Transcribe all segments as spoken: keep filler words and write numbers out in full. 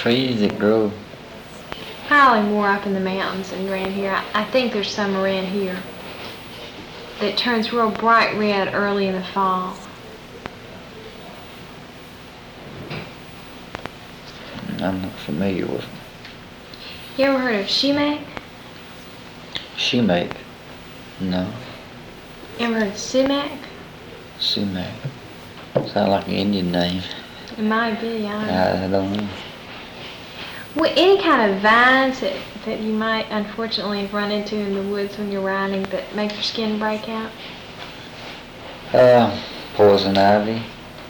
trees that grow. Probably more up in the mountains than around here. I, I think there's some around here that turns real bright red early in the fall. I'm not familiar with them. You ever heard of sumac? Sumac? No. You ever heard of sumac? Sumac. Sound like an Indian name. It might be, I don't know. I don't know. Well, any kind of vines that, that you might unfortunately run into in the woods when you're riding that make your skin break out? Uh, poison ivy.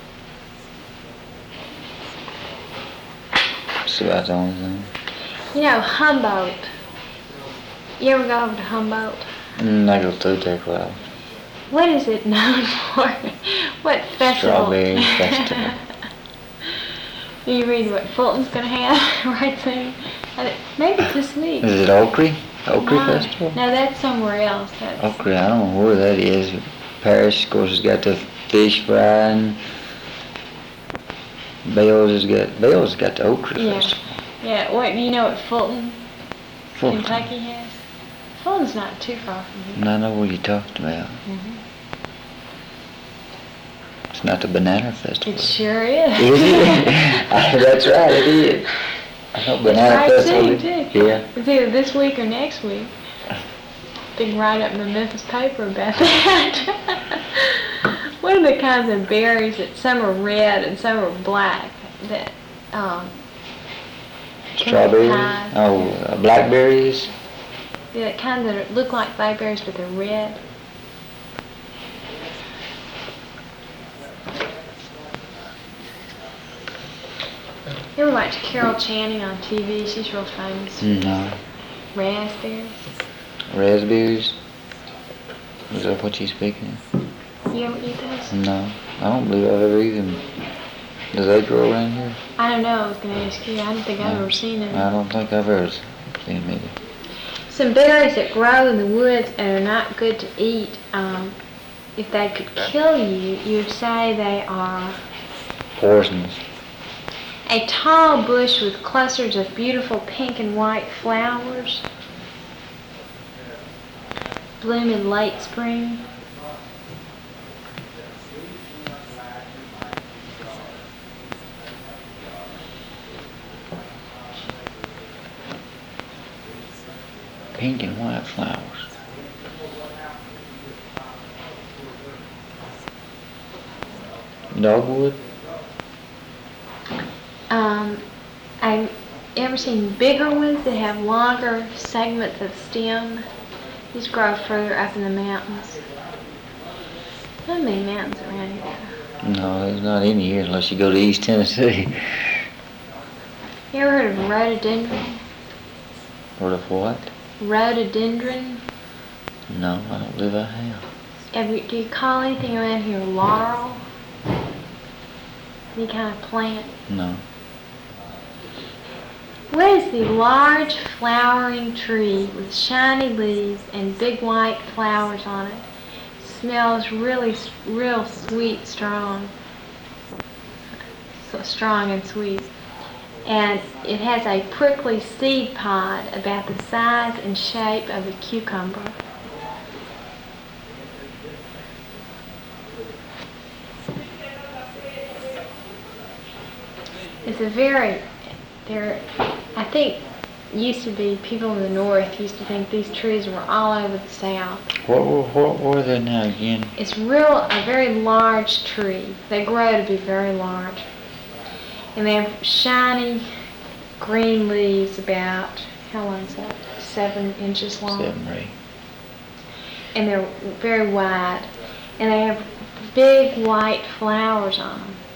That's about the only thing. You know, Humboldt. You ever go over to Humboldt? Mm, I go through there quite often. What is it known for? What festival? Strawberry Festival. You read what Fulton's going to have right soon? I think- Maybe it's this week. Is it Oakley? Oakley no, Festival? No, that's somewhere else. That's, Oakley, I don't know where that is. Paris, of course, has got the fish frying. Bales has got, Bales has got the Oakley yeah. Festival. Yeah, what, do you know what Fulton, Fulton. Kentucky has? Fulton's not too far from here. And I know what you're talking about. Mm-hmm. It's not the Banana Festival. It sure is. Is it? That's right, it is. I know Banana right Festival. soon, is- too. Yeah. It's either this week or next week. Big write-up in the Memphis paper about that. What are the kinds of berries that some are red and some are black? That um, Strawberries. pies. Oh, uh, blackberries. Yeah, kind that look like blackberries but they're red. You ever watch Carol Channing on T V? She's real famous. No. Raspberries. Raspberries. Is that what you're speaking of? You ever eat those? No. I don't believe I've ever eaten them. Does they grow around here? I don't know. I was going to ask you. I don't think I've No. ever seen it. I don't think I've ever seen them either. Some berries that grow in the woods and are not good to eat, um, if they could kill you, you would say they are Poisonous. a tall bush with clusters of beautiful pink and white flowers, bloom in late spring. Pink and white flowers. Dogwood? Um, I've ever seen bigger ones that have longer segments of stem. These grow further up in the mountains. Not many mountains around here. No, there's not any here unless you go to East Tennessee. You ever heard of rhododendron? Or of what? Rhododendron? No, I don't believe I have. Have you, do you call anything around here laurel? Any kind of plant? No. What is the large flowering tree with shiny leaves and big white flowers on it? Smells really, s- real sweet, strong. So strong and sweet. And it has a prickly seed pod about the size and shape of a cucumber. It's a very, there, I think, used to be people in the north used to think these trees were all over the south. What were, what were they now again? It's real, a very large tree. They grow to be very large. And they have shiny green leaves about, how long is that? Seven inches long. Seven or eight. And they're very wide. And they have big white flowers on them.